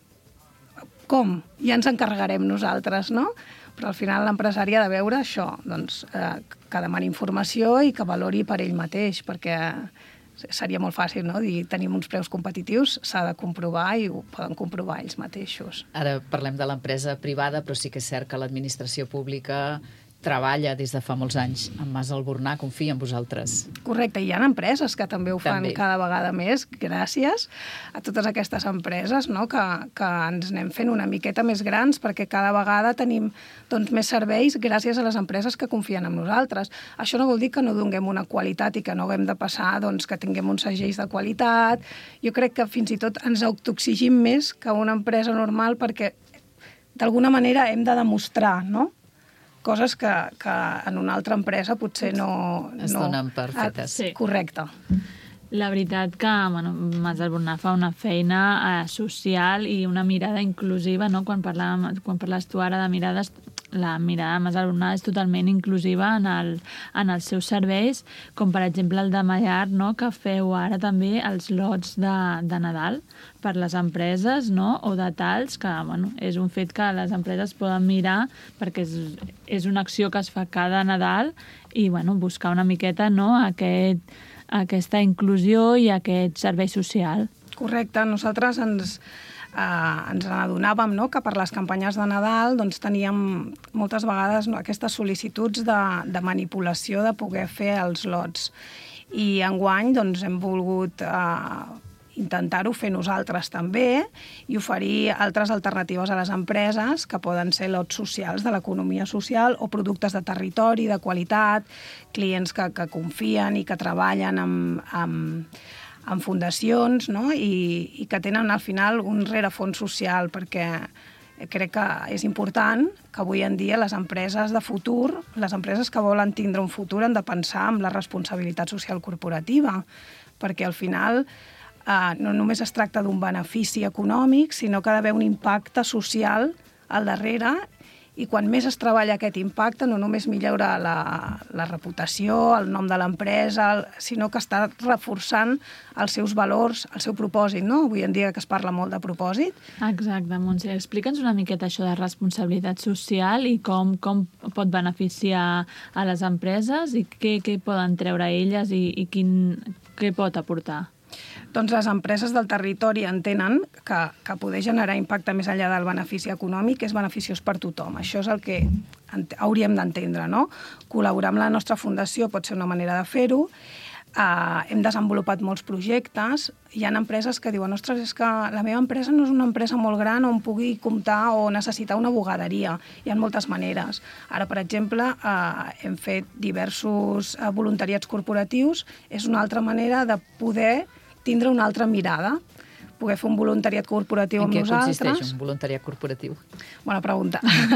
I: Com? Ja ens encarregarem nosaltres, no? Però al final l'empresari ha de veure això, doncs, que demani informació i que valori per ell mateix, perquè seria molt fàcil, no?, dir tenim uns preus competitius, s'ha de comprovar i ho poden comprovar ells mateixos.
A: Ara parlem de l'empresa privada, però sí que és cert que l'administració pública treballa des de fa molts anys amb Mas Albornà, confia en vosaltres.
I: Correcte, hi ha empreses que també ho fan cada vegada més, gràcies a totes aquestes empreses, no?, que ens anem fent una miqueta més grans perquè cada vegada tenim més serveis gràcies a les empreses que confien en nosaltres. Això no vol dir que no donem una qualitat i que no haguem de passar que tinguem uns segells de qualitat. Jo crec que fins i tot ens autoexigim més que una empresa normal perquè d'alguna manera hem de demostrar, no?, coses que en una altra empresa potser no...
A: Es donen per fetes.
I: Sí. Correcte.
H: La veritat que Mas Albornà fa una feina social i una mirada inclusiva, no? Quan parles tu ara de mirades, la mirada de Mas Albornà és totalment inclusiva en els seus serveis, com per exemple el de Mallar, no? Que feu ara també els lots de Nadal per les empreses, no? O de talls, que és un fet que les empreses poden mirar perquè és una acció que es fa cada Nadal i buscar una miqueta, no? Aquesta inclusió i aquest servei social.
I: Correcte. Nosaltres ens n'adonàvem, no?, que per les campanyes de Nadal teníem moltes vegades aquestes sol·licituds de manipulació de poder fer els lots. I enguany hem volgut intentar-ho fer nosaltres també i oferir altres alternatives a les empreses que poden ser lots socials de l'economia social o productes de territori, de qualitat, clients que confien i que treballen amb fundacions, no? I que tenen al final un rerefons social, perquè crec que és important que avui en dia les empreses de futur, les empreses que volen tindre un futur, han de pensar en la responsabilitat social corporativa, perquè al final no només es tracta d'un benefici econòmic, sinó que ha d'haver un impacte social al darrere, i quan més es treballa aquest impacte, no només millora la reputació, el nom de l'empresa, sinó que està reforçant els seus valors, el seu propòsit, no? Avui en dia que es parla molt de propòsit.
H: Exacte, Montse. Explica'ns una miqueta això de responsabilitat social i com pot beneficiar a les empreses i què poden treure elles i què pot aportar.
I: Doncs les empreses del territori entenen que poder generar impacte més enllà del benefici econòmic és beneficiós per tothom. Això és el que hauríem d'entendre, no? Col·laborar amb la nostra fundació pot ser una manera de fer-ho. Hem desenvolupat molts projectes. Hi ha empreses que diuen, ostres, és que la meva empresa no és una empresa molt gran on pugui comptar o necessitar una bugaderia. Hi ha moltes maneres. Ara, per exemple, hem fet diversos voluntariats corporatius. És una altra manera de poder tindre una altra mirada, poder fer un voluntariat corporatiu amb nosaltres.
A: En què consisteix un voluntariat corporatiu?
I: Bona pregunta.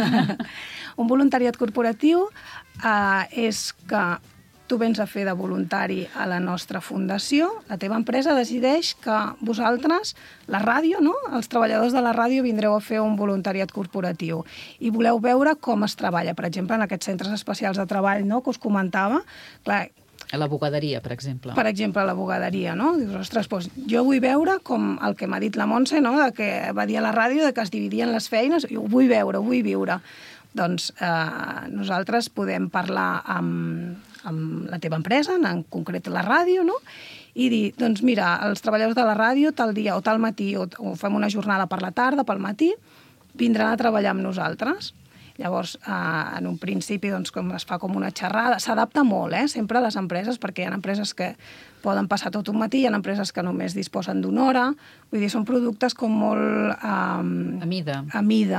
I: Un voluntariat corporatiu és que tu vens a fer de voluntari a la nostra fundació, la teva empresa decideix que vosaltres, la ràdio, no?, els treballadors de la ràdio vindreu a fer un voluntariat corporatiu i voleu veure com es treballa. Per exemple, en aquests centres especials de treball, no?, que us comentava, clar,
A: a la bugaderia, per exemple.
I: Per exemple, a la bugaderia, no? Dius, ostres, doncs jo vull veure com el que m'ha dit la Montse, no?, de que va dir a la ràdio de que es dividien les feines, i ho vull veure, ho vull viure. Doncs nosaltres podem parlar amb la teva empresa, en concret la ràdio, no?, i dir, doncs mira, els treballadors de la ràdio tal dia o tal matí, o fem una jornada per la tarda, pel matí, vindran a treballar amb nosaltres. Llavors, en un principi, doncs, com es fa com una xerrada, s'adapta molt, sempre a les empreses, perquè hi ha empreses que poden passar tot un matí, hi ha empreses que només disposen d'una hora, vull dir, són productes com molt... a mida.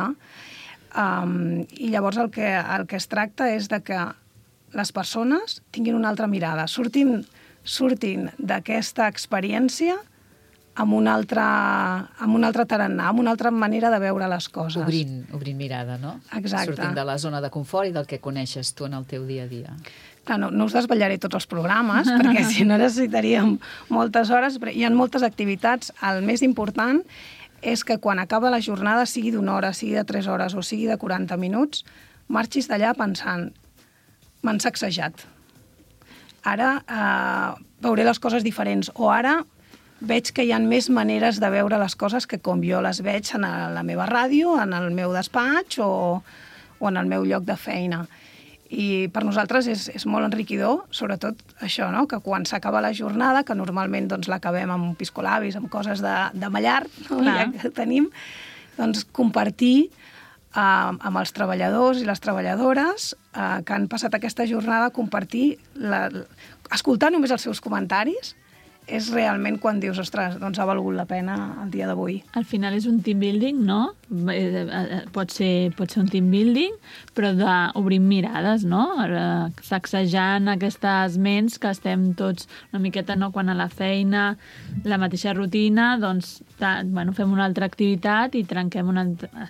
I: I llavors el que es tracta és de que les persones tinguin una altra mirada, surtin d'aquesta experiència amb un altre tarannà, amb una altra manera de veure les coses.
A: Obrint mirada, no?
I: Exacte.
A: Sortint de la zona de confort i del que coneixes tu en el teu dia a dia.
I: Clar, no us desvetllaré tots els programes, perquè si no necessitaríem moltes hores, però hi ha moltes activitats. El més important és que quan acaba la jornada, sigui d'una hora, sigui de 3 hores o sigui de 40 minuts, marxis d'allà pensant, m'han sacsejat. Ara veuré les coses diferents, o ara veig que hi ha més maneres de veure les coses que com jo les veig en la meva ràdio, en el meu despatx o en el meu lloc de feina. I per nosaltres és molt enriquidor, sobretot això, no?, que quan s'acaba la jornada, que normalment doncs, l'acabem amb piscolabis, amb coses de mallar, no?, ja que tenim, doncs compartir amb els treballadors i les treballadores que han passat aquesta jornada, compartir, escoltar només els seus comentaris, és realment quan dius, ostres, doncs ha valgut la pena el dia d'avui.
H: Al final és un team building, no? Pot ser un team building, però d'obrir mirades, no? Sacsejant aquestes ments que estem tots una miqueta, no?, quan a la feina, la mateixa rutina, doncs, fem una altra activitat i trenquem una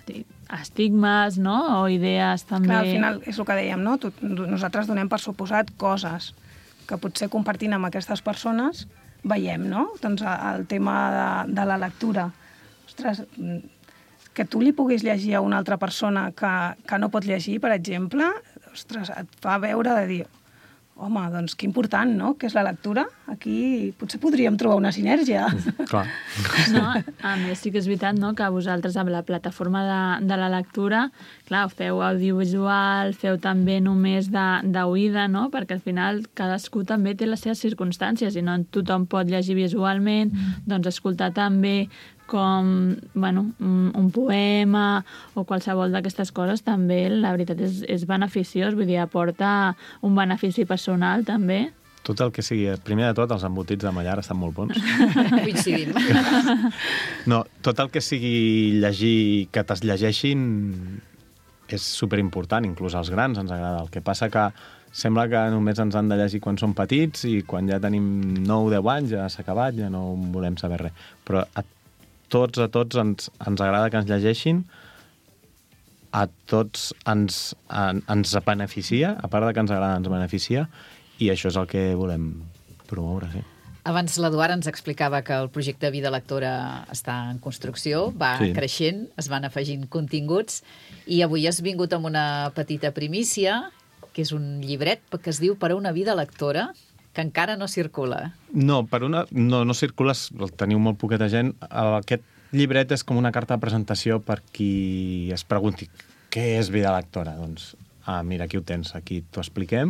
H: estigmes, no? O idees també...
I: Clar, al final és el que dèiem, no? Nosaltres donem per suposat coses que potser compartint amb aquestes persones veiem, no? Doncs el tema de la lectura. Ostres, que tu li puguis llegir a una altra persona que no pot llegir, per exemple, ostres, et fa veure de dir, home, doncs que important, no?, que és la lectura. Aquí potser podríem trobar una sinergia.
J: Clar.
H: No, a més, sí que és veritat, no?, que vosaltres amb la plataforma de la lectura, clar, feu audiovisual, feu també només d'oïda, no?, perquè al final cadascú també té les seves circumstàncies i no tothom pot llegir visualment, doncs escoltar també com, bueno, un poema o qualsevol d'aquestes coses també, la veritat, és beneficiós, vull dir, aporta un benefici personal també.
J: Tot el que sigui, primer de tot, els embotits de Mallar estan molt bons.
A: Coincidim.
J: No, tot el que sigui llegir, que t'es llegeixin, és superimportant, inclús als grans ens agrada. El que passa que sembla que només ens han de llegir quan som petits i quan ja tenim 9-10 anys ja s'ha acabat, ja no volem saber res. Però a tots ens agrada que ens llegeixin, a tots ens beneficia, a part de que ens agrada, ens beneficia, i això és el que volem promoure, sí.
A: Abans l'Eduard ens explicava que el projecte Vida Lectora està en construcció, va creixent, es van afegint continguts, i avui has vingut amb una petita primícia, que és un llibret que es diu Per a una vida lectora, que encara no circula.
J: No, no circula, el teniu molt poqueta gent. Aquest llibret és com una carta de presentació per qui es pregunti què és Vida Lectora. Doncs, mira, aquí ho tens, aquí t'ho expliquem.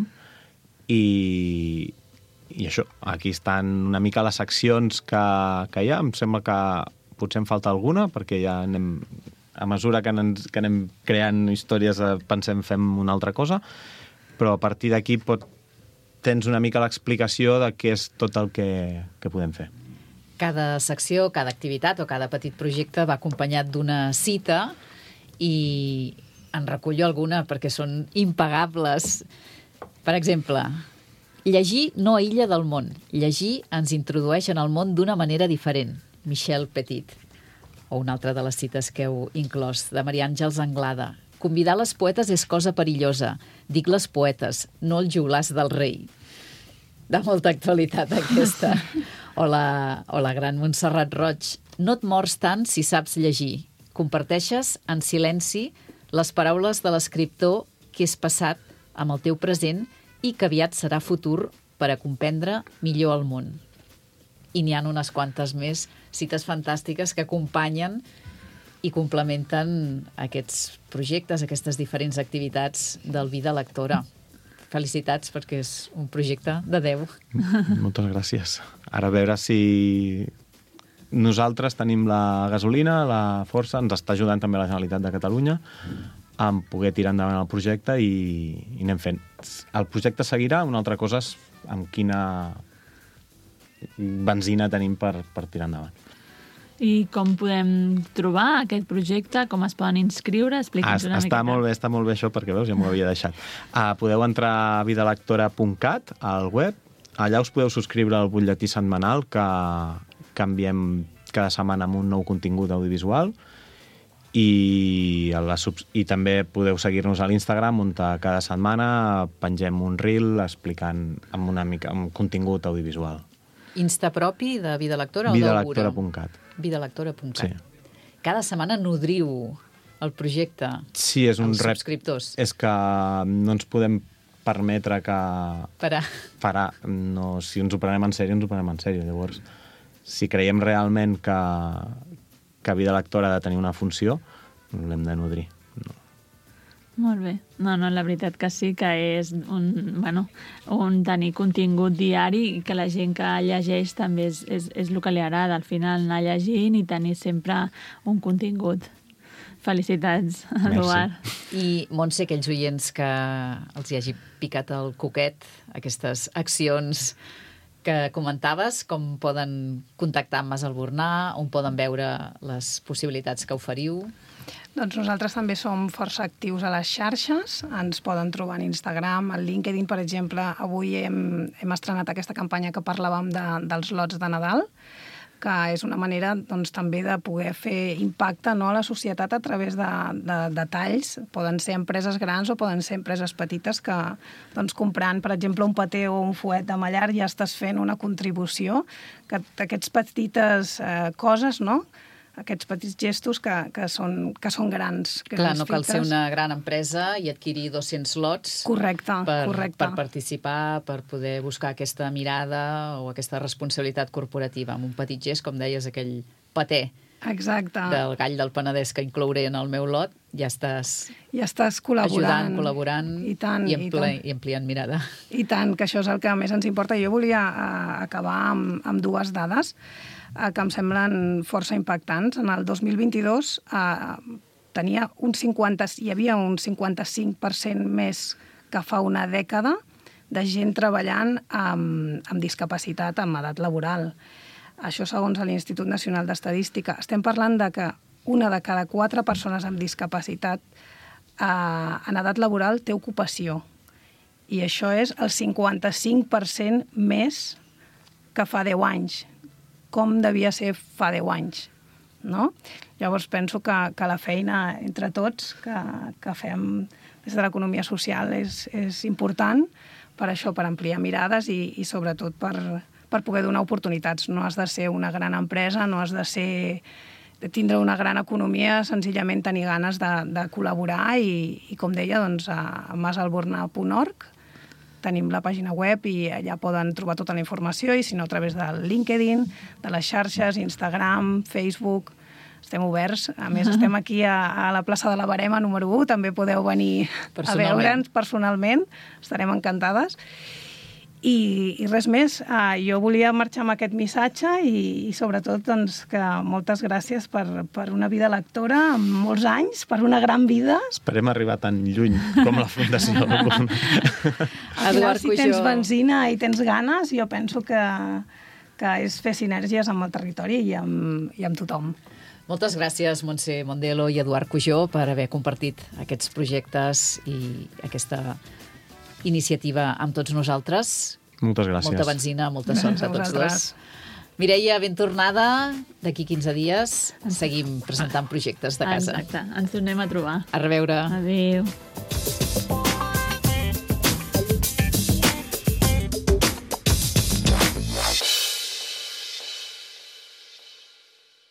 J: I això, aquí estan una mica les seccions que hi ha. Em sembla que potser em falta alguna, perquè ja anem, a mesura que anem creant històries, pensem fem una altra cosa, però a partir d'aquí tens una mica l'explicació de què és tot el que podem fer.
A: Cada secció, cada activitat o cada petit projecte va acompanyat d'una cita i en recullo alguna perquè són impagables. Per exemple, llegir no aïlla del món. Llegir ens introdueix en el món d'una manera diferent. Michel Petit. O una altra de les cites que heu inclòs, de Maria Àngels Anglada. Convidar les poetes és cosa perillosa. Dic les poetes, no el joglars del rei. De molta actualitat, aquesta. O la gran Montserrat Roig. No et mors tant si saps llegir. Comparteixes en silenci les paraules de l'escriptor que és passat amb el teu present i que aviat serà futur per a comprendre millor el món. I n'hi ha unes quantes més cites fantàstiques que acompanyen i complementen aquests projectes, aquestes diferents activitats del Vida Lectora. Felicitats, perquè és un projecte de 10.
J: Moltes gràcies. Ara a veure si nosaltres tenim la gasolina, la força, ens està ajudant també la Generalitat de Catalunya a poder tirar endavant el projecte i anem fent. El projecte seguirà, una altra cosa és amb quina benzina tenim per tirar endavant.
H: I com podem trobar aquest projecte? Com es poden inscriure? Explica'ns una miqueta.
J: Està molt bé això, perquè veus, ja m'ho havia deixat. Podeu entrar a vidalectora.cat, al web. Allà us podeu subscriure al butlletí setmanal que enviem cada setmana amb un nou contingut audiovisual i també podeu seguir-nos a l'Instagram, on cada setmana pengem un reel explicant amb una mica un contingut audiovisual.
A: Insta propi de Vida Lectora o d'Algura?
J: Vidalectora.cat.
A: Vidalectora.cat.
J: Sí.
A: Cada setmana nodriu el projecte.
J: Sí, és un
A: els subscriptors.
J: És que no ens podem permetre que...
A: Parar.
J: No, si ens ho prenem en sèrio, ens ho prenem en sèrio. Llavors, si creiem realment que Vida Lectora ha de tenir una funció, l'hem de nodrir. No.
H: Molt bé. No, la veritat que sí que és un tenir contingut diari i que la gent que llegeix també és el que li agrada, al final anar llegint i tenir sempre un contingut. Felicitats, Eduard.
A: I, Montse, aquells oients que els hi hagi picat el coquet, aquestes accions que comentaves, com poden contactar amb Mas Albornà, on poden veure les possibilitats que oferiu?
I: Doncs nosaltres també som força actius a les xarxes, ens poden trobar en Instagram, al LinkedIn, per exemple. Avui hem estrenat aquesta campanya que parlàvem dels lots de Nadal. que és una manera doncs, també de poder fer impacte, no, a la societat a través de talls. Poden ser empreses grans o poden ser empreses petites que doncs, comprant, per exemple, un paté o un fuet de mallar ja estàs fent una contribució, que aquestes petites coses, no?, aquests petits gestos que són grans.
A: Clar, no cal ser una gran empresa i adquirir 200 lots per participar, per poder buscar aquesta mirada o aquesta responsabilitat corporativa. Amb un petit gest, com deies, aquell paté del gall del Penedès que inclouré en el meu lot, ja estàs
I: col·laborant,
A: col·laborant i ampliant mirada.
I: I tant, que això és el que més ens importa. Jo volia acabar amb dues dades que em semblen força impactants. En el 2022 hi havia un 55% més que fa una dècada de gent treballant amb discapacitat en edat laboral. Això segons l'Institut Nacional d'Estadística. Estem parlant de que una de cada 4 persones amb discapacitat en edat laboral té ocupació. I això és el 55% més que fa 10 anys. Com devia ser fa 10 anys, no? Llavors penso que la feina entre tots que fem des de l'economia social és important per això, per ampliar mirades i sobretot per poder donar oportunitats. No has de ser una gran empresa, no has de tindre una gran economia, senzillament tenir ganes de col·laborar i com deia, doncs, a masalborna.org tenim la pàgina web i allà poden trobar tota la informació i si no a través del LinkedIn, de les xarxes, Instagram, Facebook, estem oberts. A més, estem aquí a la plaça de la Verema, número 1, també podeu venir a veure'ns personalment, estarem encantades. I res més, jo volia marxar amb aquest missatge i sobretot doncs, que moltes gràcies per una vida lectora, amb molts anys, per una gran vida.
J: Esperem arribar tan lluny com la Fundació.
I: Si tens benzina i tens ganes, jo penso que és fer sinergies amb el territori i amb tothom.
A: Moltes gràcies, Montse Mondelo i Eduard Cujó, per haver compartit aquests projectes i aquesta iniciativa amb tots nosaltres.
J: Moltes gràcies.
A: Molta benzina, molta sort a tots dos. Mireia, ben tornada. D'aquí 15 dies seguim presentant projectes de casa.
H: Exacte, ens tornem a trobar.
A: A reveure.
H: Adéu.